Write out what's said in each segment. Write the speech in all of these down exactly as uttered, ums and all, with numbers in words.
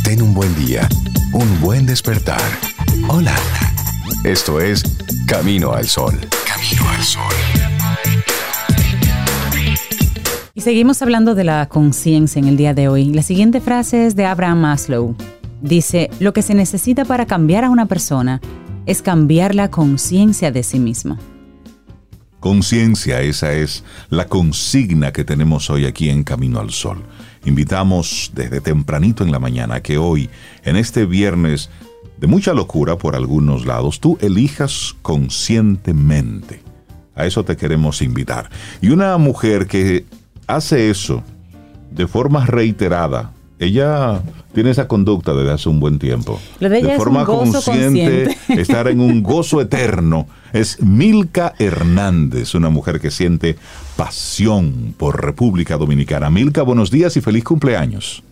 Ten un buen día, un buen despertar. Hola. Esto es Camino al Sol. Camino al Sol. Y seguimos hablando de la conciencia en el día de hoy. La siguiente frase es de Abraham Maslow. Dice, lo que se necesita para cambiar a una persona es cambiar la conciencia de sí mismo. Conciencia, esa es la consigna que tenemos hoy aquí en Camino al Sol. Invitamos desde tempranito en la mañana a que hoy, en este viernes de mucha locura por algunos lados, tú elijas conscientemente. A eso te queremos invitar. Y una mujer que hace eso de forma reiterada, ella tiene esa conducta desde hace un buen tiempo. Lo de ella de es forma un gozo consciente, consciente. estar en un gozo eterno. Es Milka Hernández, una mujer que siente pasión por República Dominicana. Milka, buenos días y feliz cumpleaños.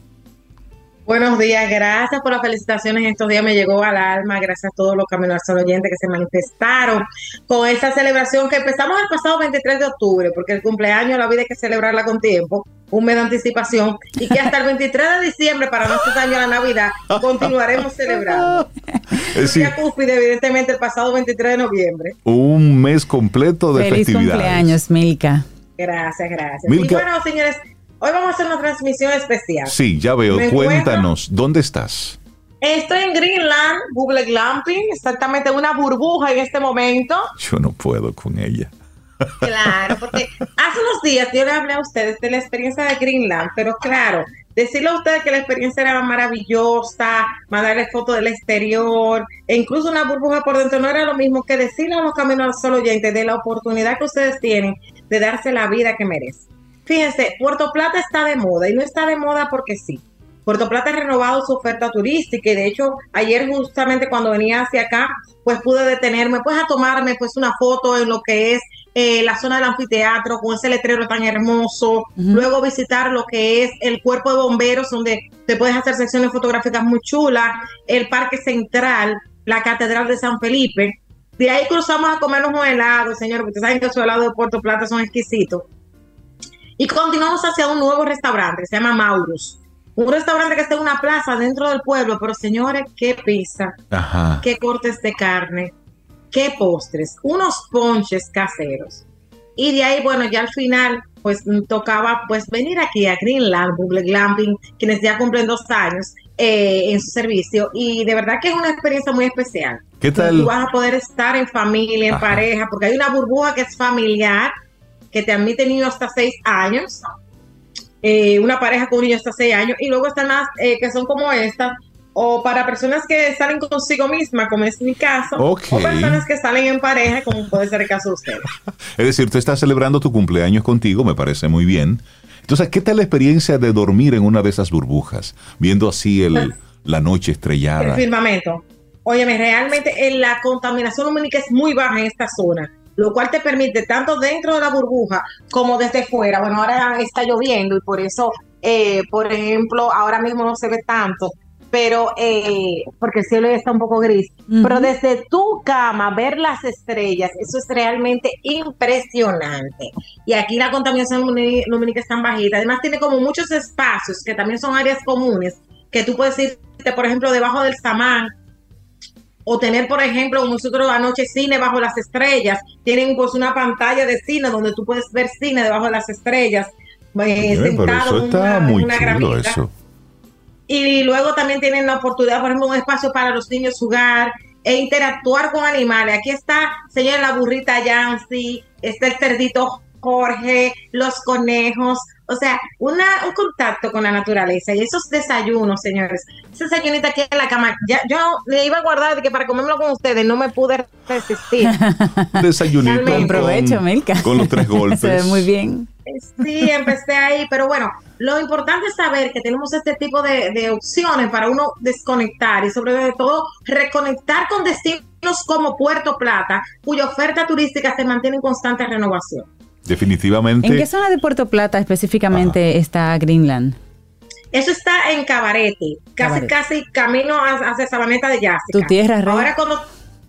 Buenos días, gracias por las felicitaciones. Estos días me llegó al alma, gracias a todos los Camino al Sol oyentes que se manifestaron con esta celebración que empezamos el pasado veintitrés de octubre, porque el cumpleaños la vida hay que celebrarla con tiempo, un mes de anticipación, y que hasta el veintitrés de diciembre, para no hacer daño a la Navidad, continuaremos celebrando. Es decir, cúspide, evidentemente, el pasado veintitrés de noviembre. Un mes completo de feliz festividades. Feliz cumpleaños, Milka. Gracias, gracias. Milka. Y bueno, señores, hoy vamos a hacer una transmisión especial. Sí, ya veo. Me Cuéntanos, encuentro... ¿dónde estás? Estoy en Greenland, Google Glamping, exactamente una burbuja en este momento. Yo no puedo con ella. Claro, porque hace unos días yo le hablé a ustedes de la experiencia de Greenland, pero claro, decirle a ustedes que la experiencia era maravillosa, mandarles fotos del exterior, e incluso una burbuja por dentro, no era lo mismo que decirle a los Caminos al Sol oyentes de la oportunidad que ustedes tienen de darse la vida que merecen. Fíjense, Puerto Plata está de moda y no está de moda porque sí. Puerto Plata ha renovado su oferta turística y de hecho ayer justamente cuando venía hacia acá pues pude detenerme pues a tomarme pues una foto en lo que es eh, la zona del anfiteatro con ese letrero tan hermoso, uh-huh. Luego visitar lo que es el cuerpo de bomberos donde te puedes hacer secciones fotográficas muy chulas, el parque central, la catedral de San Felipe. De ahí cruzamos a comernos un helado, señor, porque ustedes saben que esos helados de Puerto Plata son exquisitos. Y continuamos hacia un nuevo restaurante que se llama Maurus. Un restaurante que está en una plaza dentro del pueblo, pero señores, qué pizza, Ajá. qué cortes de carne, qué postres, unos ponches caseros. Y de ahí, bueno, ya al final, pues tocaba pues venir aquí a Greenland, Google Glamping, quienes ya cumplen dos años eh, en su servicio. Y de verdad que es una experiencia muy especial. ¿Qué tal? Tú vas a poder estar en familia, en Ajá. pareja, porque hay una burbuja que es familiar, que te admite niños hasta seis años, eh, una pareja con un niño hasta seis años, y luego están las eh, que son como estas, o para personas que salen consigo misma, como es mi caso, okay. O personas que salen en pareja, como puede ser el caso de ustedes. Es decir, tú estás celebrando tu cumpleaños contigo, me parece muy bien. Entonces, ¿qué tal la experiencia de dormir en una de esas burbujas, viendo así el, pues, la noche estrellada? El firmamento. Óyeme, realmente eh, la contaminación lumínica es muy baja en esta zona, lo cual te permite tanto dentro de la burbuja como desde fuera. Bueno, ahora está lloviendo y por eso, eh, por ejemplo, ahora mismo no se ve tanto, pero eh, porque el cielo ya está un poco gris. Uh-huh. Pero desde tu cama ver las estrellas, eso es realmente impresionante. Y aquí la contaminación lumínica es tan bajita. Además tiene como muchos espacios que también son áreas comunes, que tú puedes irte, por ejemplo, debajo del samán, o tener, por ejemplo, como nosotros anoche, cine bajo las estrellas. Tienen pues una pantalla de cine donde tú puedes ver cine debajo de las estrellas. Eh, Bien, sentado pero eso en está una, muy en una chulo, gramita. Eso. Y luego también tienen la oportunidad, por ejemplo, un espacio para los niños jugar e interactuar con animales. Aquí está, señora, la burrita Yancy, está el cerdito Jorge, los conejos. O sea, una, un contacto con la naturaleza y esos desayunos, señores. Ese desayunito aquí en la cama. Ya, yo le iba a guardar de que para comérmelo con ustedes no me pude resistir. Desayunito con provecho, Milka. Con los tres golpes. Se ve muy bien. Sí, empecé ahí, pero bueno, lo importante es saber que tenemos este tipo de, de opciones para uno desconectar y sobre todo reconectar con destinos como Puerto Plata, cuya oferta turística se mantiene en constante renovación. Definitivamente. ¿En qué zona de Puerto Plata específicamente Ajá. está Greenland? Eso está en Cabarete, casi Cabarete. casi camino hacia Sabaneta de Yásica. Tu tierra, Rey. Ahora cuando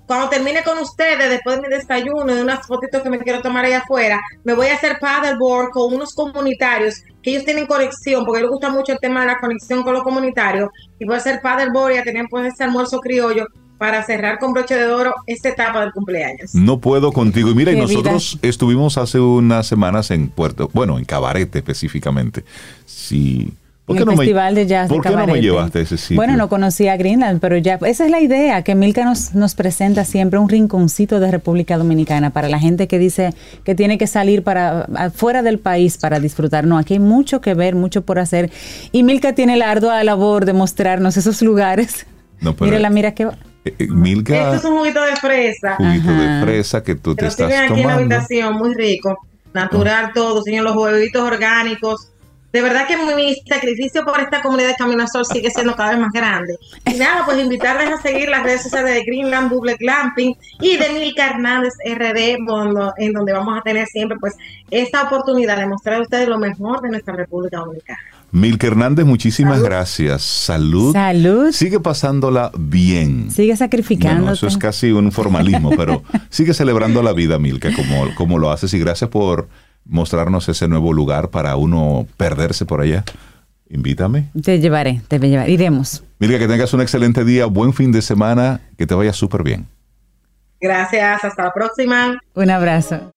cuando termine con ustedes, después de mi desayuno, de unas fotitos que me quiero tomar allá afuera, me voy a hacer paddleboard con unos comunitarios que ellos tienen conexión, porque les gusta mucho el tema de la conexión con los comunitarios, y voy a hacer paddleboard y a tener pues ese almuerzo criollo para cerrar con broche de oro esta etapa del cumpleaños. No puedo contigo. Y mira, y Qué nosotros vida. estuvimos hace unas semanas en Puerto, bueno, en Cabarete específicamente. Sí. ¿Por En qué el no Festival me, de Jazz de ¿por qué no me Cabarete. llevaste a ese sitio? Bueno, no conocía Greenland, pero ya, esa es la idea, que Milka nos, nos presenta siempre un rinconcito de República Dominicana para la gente que dice que tiene que salir para afuera del país para disfrutar. No, aquí hay mucho que ver, mucho por hacer. Y Milka tiene la ardua labor de mostrarnos esos lugares. No, pero- Mírala, mira qué... Eh, eh, Milka, Esto es un juguito de fresa. juguito Ajá. de fresa que tú Que te lo estás sirven aquí en la tomando. habitación, muy rico. Natural todo, señor, los huevitos orgánicos. De verdad que mi sacrificio por esta comunidad de Camino al Sol sigue siendo cada vez más grande. Y nada, pues invitarles a seguir las redes sociales de Greenland Double Glamping y de Milka Hernández R D, donde, en donde vamos a tener siempre pues esta oportunidad de mostrar a ustedes lo mejor de nuestra República Dominicana. Milka Hernández, muchísimas Salud. gracias. Salud. Salud. Sigue pasándola bien. Sigue sacrificándote. Bueno, eso es casi un formalismo, pero sigue celebrando la vida, Milka, como, como lo haces. Y gracias por mostrarnos ese nuevo lugar para uno perderse por allá. Invítame. Te llevaré, te llevaré. Iremos. Milka, que tengas un excelente día, buen fin de semana, que te vaya súper bien. Gracias, hasta la próxima. Un abrazo.